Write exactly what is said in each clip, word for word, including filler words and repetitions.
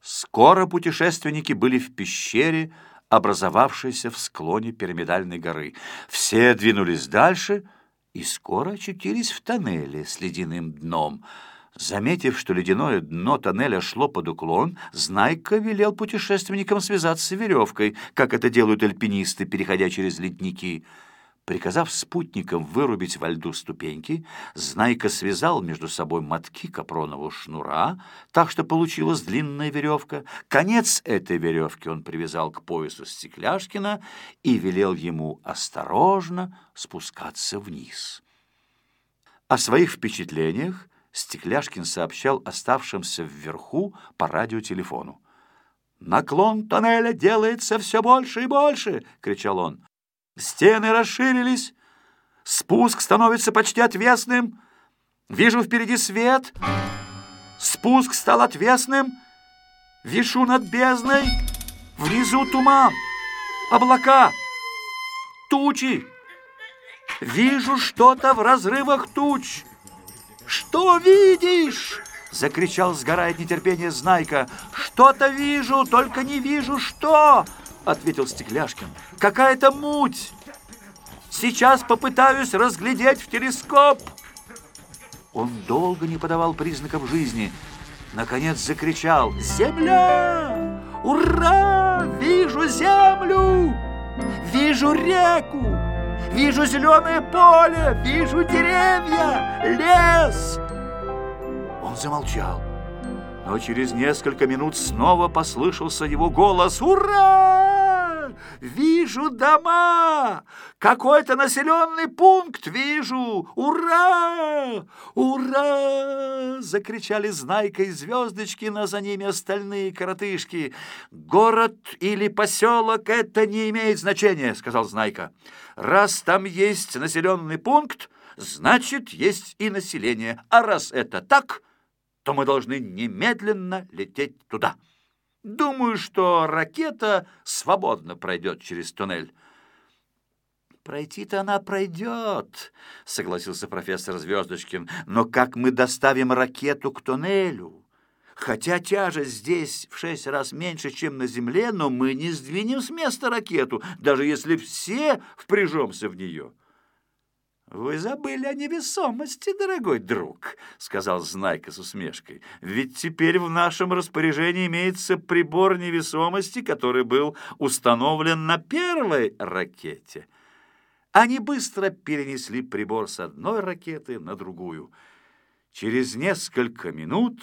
Скоро путешественники были в пещере, образовавшейся в склоне пирамидальной горы. Все двинулись дальше и скоро очутились в тоннеле с ледяным дном. Заметив, что ледяное дно тоннеля шло под уклон, Знайка велел путешественникам связаться веревкой, как это делают альпинисты, переходя через ледники. Приказав спутникам вырубить во льду ступеньки, Знайка связал между собой мотки капронового шнура, так что получилась длинная веревка. Конец этой веревки он привязал к поясу Стекляшкина и велел ему осторожно спускаться вниз. О своих впечатлениях Стекляшкин сообщал оставшимся вверху по радиотелефону. «Наклон тоннеля делается все больше и больше!» — кричал он. «Стены расширились, спуск становится почти отвесным. Вижу впереди свет, спуск стал отвесным, вишу над бездной, внизу туман, облака, тучи. Вижу что-то в разрывах туч». «Что видишь?» — закричал, сгорая от нетерпения, Знайка. «Что-то вижу, только не вижу что!» — ответил Стекляшкин. «Какая-то муть! Сейчас попытаюсь разглядеть в телескоп!» Он долго не подавал признаков жизни. Наконец закричал: «Земля! Ура! Вижу землю! Вижу реку! Вижу зеленое поле! Вижу деревья! Лес!» Он замолчал. Но через несколько минут снова послышался его голос: «Ура! Вижу дома! Какой-то населенный пункт вижу! Ура! Ура!» Закричали Знайка и Звездочкин, а за ними остальные коротышки. «Город или поселок — это не имеет значения», — сказал Знайка. «Раз там есть населенный пункт, значит, есть и население. А раз это так, то мы должны немедленно лететь туда. Думаю, что ракета свободно пройдет через туннель». «Пройти-то она пройдет», — согласился профессор Звездочкин. «Но как мы доставим ракету к туннелю? Хотя тяжесть здесь в шесть раз меньше, чем на Земле, но мы не сдвинем с места ракету, даже если все впряжемся в нее». «Вы забыли о невесомости, дорогой друг», — сказал Знайка с усмешкой. «Ведь теперь в нашем распоряжении имеется прибор невесомости, который был установлен на первой ракете». Они быстро перенесли прибор с одной ракеты на другую. Через несколько минут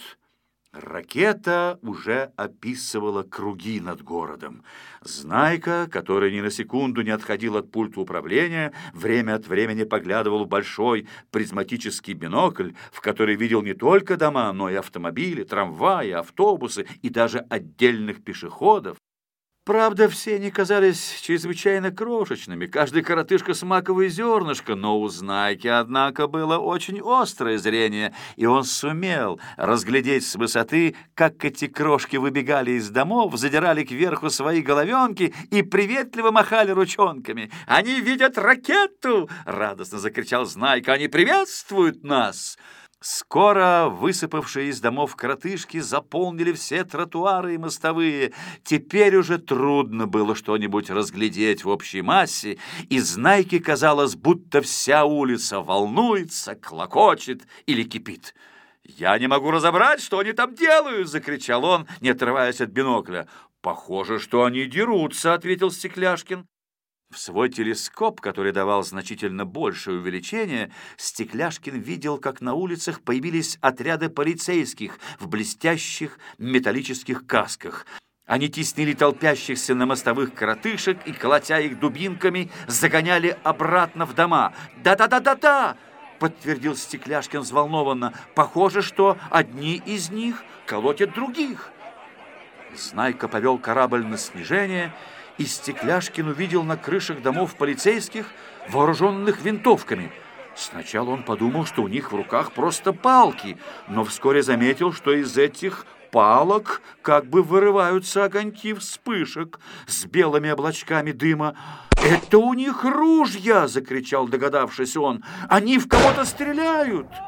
ракета уже описывала круги над городом. Знайка, который ни на секунду не отходил от пульта управления, время от времени поглядывал в большой призматический бинокль, в который видел не только дома, но и автомобили, трамваи, автобусы и даже отдельных пешеходов. Правда, все они казались чрезвычайно крошечными, каждый коротышка с маковое зернышко, но у Знайки, однако, было очень острое зрение, и он сумел разглядеть с высоты, как эти крошки выбегали из домов, задирали кверху свои головенки и приветливо махали ручонками. «Они видят ракету!» — радостно закричал Знайка. «Они приветствуют нас!» Скоро высыпавшие из домов коротышки заполнили все тротуары и мостовые. Теперь уже трудно было что-нибудь разглядеть в общей массе, и Знайке казалось, будто вся улица волнуется, клокочет или кипит. «Я не могу разобрать, что они там делают!» — закричал он, не отрываясь от бинокля. «Похоже, что они дерутся», — ответил Стекляшкин. В свой телескоп, который давал значительно большее увеличение, Стекляшкин видел, как на улицах появились отряды полицейских в блестящих металлических касках. Они теснили толпящихся на мостовых коротышек и, колотя их дубинками, загоняли обратно в дома. «Да-да-да-да-да!» — подтвердил Стекляшкин взволнованно. «Похоже, что одни из них колотят других». Знайка повел корабль на снижение, и Стекляшкин увидел на крышах домов полицейских, вооруженных винтовками. Сначала он подумал, что у них в руках просто палки, но вскоре заметил, что из этих палок как бы вырываются огоньки вспышек с белыми облачками дыма. «Это у них ружья!» — закричал, догадавшись он. «Они в кого-то стреляют!»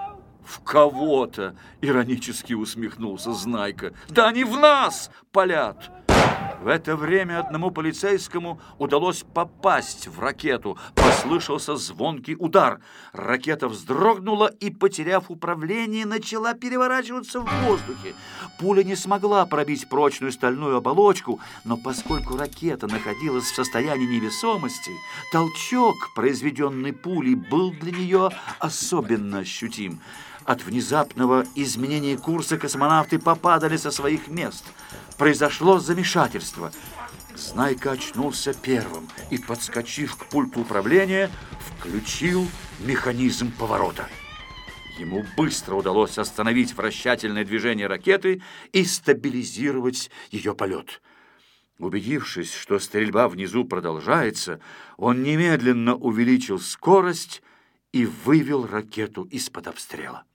«В кого-то!» — иронически усмехнулся Знайка. «Да они в нас палят!» В это время одному полицейскому удалось попасть в ракету. Послышался звонкий удар. Ракета вздрогнула и, потеряв управление, начала переворачиваться в воздухе. Пуля не смогла пробить прочную стальную оболочку, но поскольку ракета находилась в состоянии невесомости, толчок, произведенный пулей, был для нее особенно ощутим. От внезапного изменения курса космонавты попадали со своих мест. Произошло замешательство. Знайка очнулся первым и, подскочив к пульту управления, включил механизм поворота. Ему быстро удалось остановить вращательное движение ракеты и стабилизировать ее полет. Убедившись, что стрельба внизу продолжается, он немедленно увеличил скорость и вывел ракету из-под обстрела.